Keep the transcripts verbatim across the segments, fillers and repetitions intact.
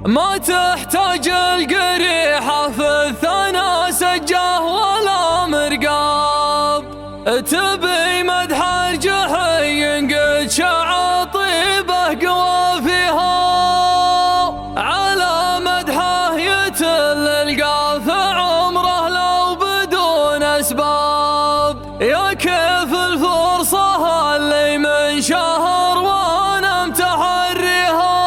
ما تحتاج القريحة في الثنا سجاه ولا مرقاب، تبي مدح الجحي قد شع طيبه قوى فيها، على مدحه يتل القافع عمره لو بدون اسباب. يا كيف الفرصة اللي من شهر وانا متحريها،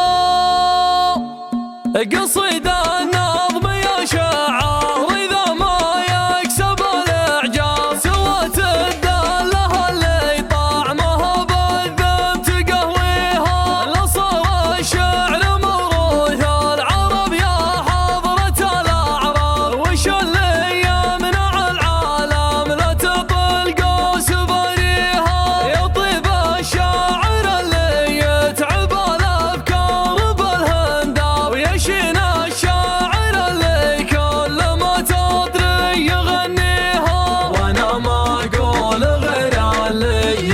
قصيدة النظم يا شاعر إذا ما يكسب الإعجاب، سوت الدالة اللي طعمها بالذم تقهويها، لصار الشعر موروث العرب يا حضرة الأعراب، وش اللي يمنع العالم لا تطل قوس بريها، يطيب الشاعر اللي يتعب الأفكار بالهندام، ويشين الشاعر اللي كل ما تطري يغنيها، وانا ما اقول غير اللي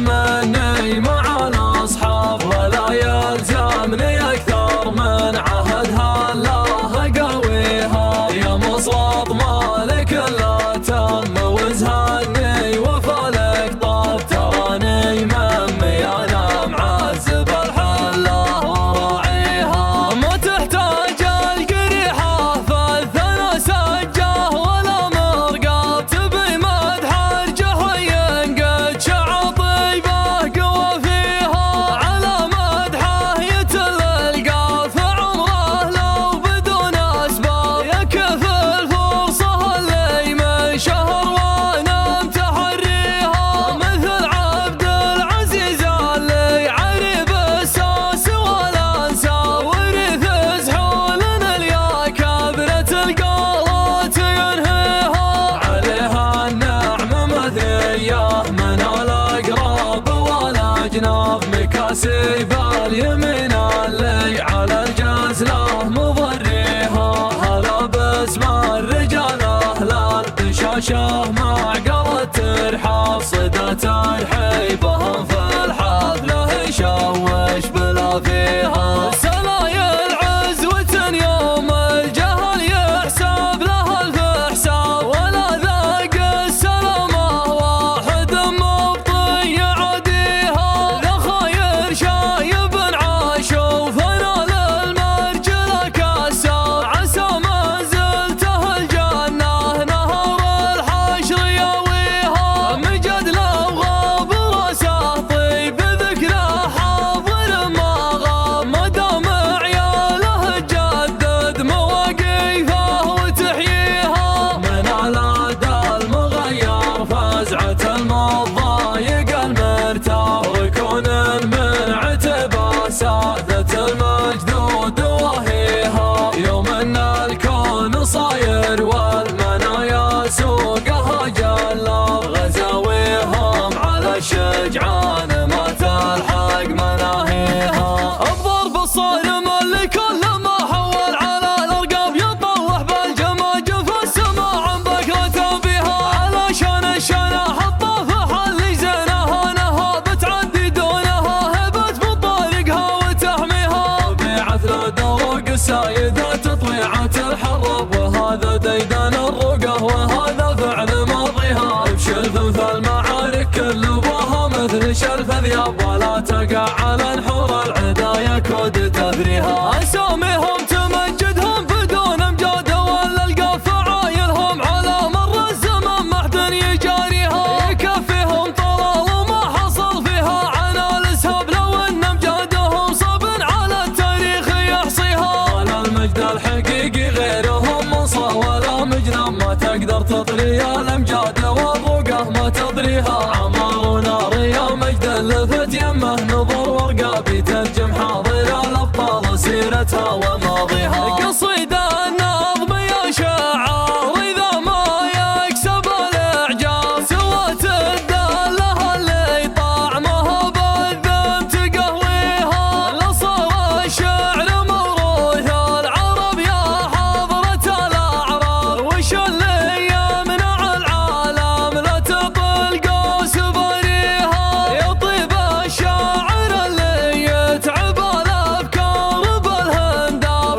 يجمعني مع الاصحاب، ولا يلزمني اكثر من عهدها الله قويها، يا مصلط مالك لا تم وزهني وفلك طاب، تراني ممي انا معذب الحله وراعيها، ما تحتاج القريحة في الثنا سجاه ولا مرقاب، تبي مدح الجحي قد شع طيبه قوى فيها، على مدحه يتل القافع عمره لو بدون اسباب، يا كيف الفرصة اللي من شهر وانا متحريها، مثل عبد العزيز اللي عرب الساس والانساب، ورث زحول الياكابرة القالات ينهيها، عليها النعم مثليه من الاقراب والاجناب، مكاسب اليمين اللي على الجزله مضريها، هلا باسم الرجال اهلال بشاشه معقل الترحاب، صدت الحيبهم في الحفله يشوش بلا فيها، سلايل عزوة يوم الجهل يحسب لها الفحساب، ولا ذاق السلامة واحد مبطي يعديها، ذا خير شايب عاشوا فنال المرجل كساب، عسى منزلته الجنة نهر الحشر ياويها، مجد لو غاب راسه طيب ذكره حاضر ما غاب، ما دام عياله تجدد مواقيفه وتحييها، من الاداء المغير فزعة المضايق المرتاح، ركون من عتبه سادة المجدود وهيها، يوم ان الكون صاير والمنايا سوقها جلاب، غزاويهم على الشجعان ما تلحق مناهيها، الضرب الصارم اللي كل ما حول على الارقام، يطوح بالجماجم في السماء عن بكرة بها، علشان الشنا الطافح اللي زينها نها بتعدي دونها، هبت بطارقها وتحميها، بيعت له دروق السايدة تطويعة الحرب، وهذا ديدان الرقه وهذا فعل ماضيها، بشلف في المعارك كل ابوها مثل شلف ذياب، ولا تقع على نحور العدا يكود تثريها، اساميهم تمجدهم بدون امجاد، ولا القافع عايلهم على مر الزمن ما حد يجاريها، يكفيهم طلال وما حصل فيها عن الاسهاب، لو ان امجادهم صب على التاريخ يحصيها، ولا المجد الحقيقي غيرهم منصى ولا مجنم، ما تقدر تطري الامجاد والرقه ما تضريها، عمار ونار يا مجد لفت يمه نظر ورقه، بيترجم حاضر الابطال سيرتها وماضيها، قصيدة النظم يا شاعر إذا ما يكسب الإعجاب، سوت الدالة اللي طعمها بالذم تقهويها، لصار الشعر موروث العرب يا حضرة الأعراب، وش اللي يمنع العالم لا تطل قوس بريها، يطيب الشاعر اللي يتعب الأفكار بالهندام،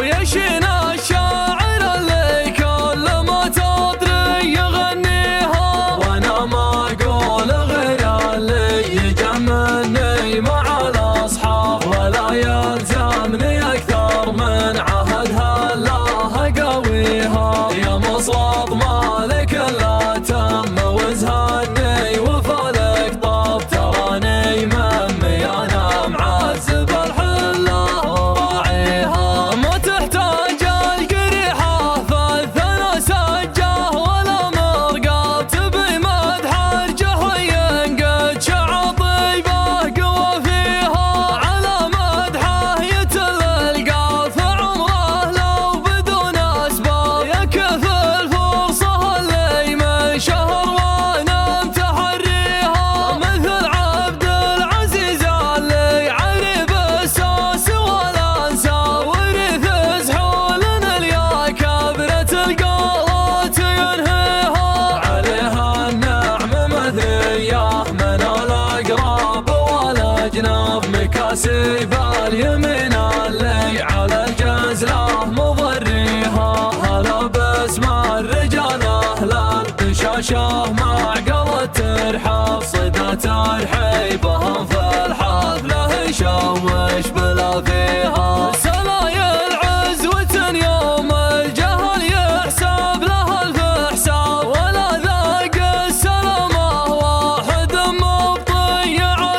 الشاه معقل الترحاب صدات الحيبهم في الحفله يشوش بلا فيها سلايا العزوة يوم الجهل يحسب له الف حساب ولا ذاق السلامه واحد مبطي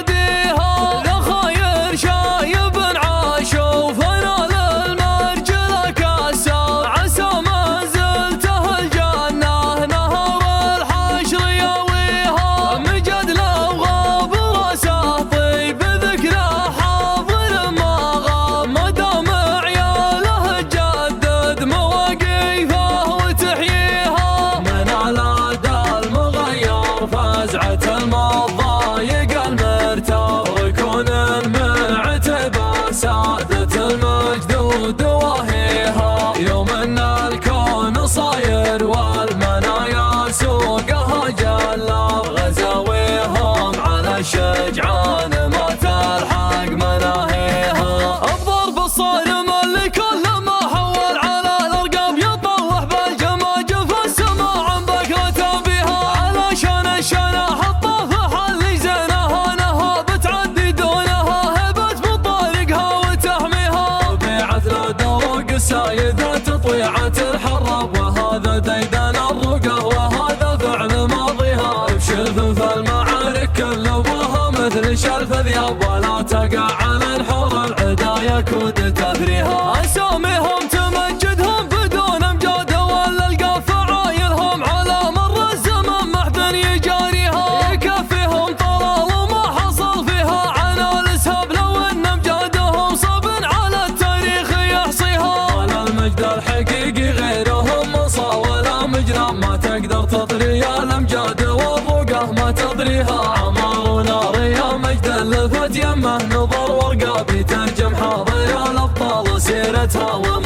يعديها ذا خير شايب عاشوف نال المرجله كساب عسى ما زلته الجنه نهر الحشر ياويها مجد لو غاب راسه طيب ذكره حاضر ما غاب ما دام عياله تجدد مواقيفه وتحييها من العاد المغير فزعه المضايق المرتاب ركون المعتب سادة المجدود وهيها يوم ان الكون صاير والمنايا سوقها جلاب غزاويهم على الشجعان ما تلحق مناهيها الضرب الصارم اللي كل ما حول على الارقام يطوح بالجماجم في السماء عن بكرة بها علشان الشنا حطه في حل زينها نها بتعدي دونها هبت بطارقها وتحميها طبيعة الدروق السايدة تطويعة الحرب وهذا ديدن الرقى وهذا فعل ماضيها بشلف في المعارك كل ابوها مثل شلف ذياب ولا تقع على الحور العدا يكود تثريها اساميهم تمجدهم بدون امجاد ولا القى فعايلهم على مر الزمن محد يجاريها يكفيهم طلال وما حصل فيها عن الاسهاب لو ان امجادهم صب على التاريخ يحصيها ولا المجد الحقيقي غيرهم مصا ولا مجرى ما تقدر تطري الامجاد والرقه ما تضريها عمار ونار يا مجد اللفت يمه نظر ورقه بيترجم حاضر الابطال سيرتها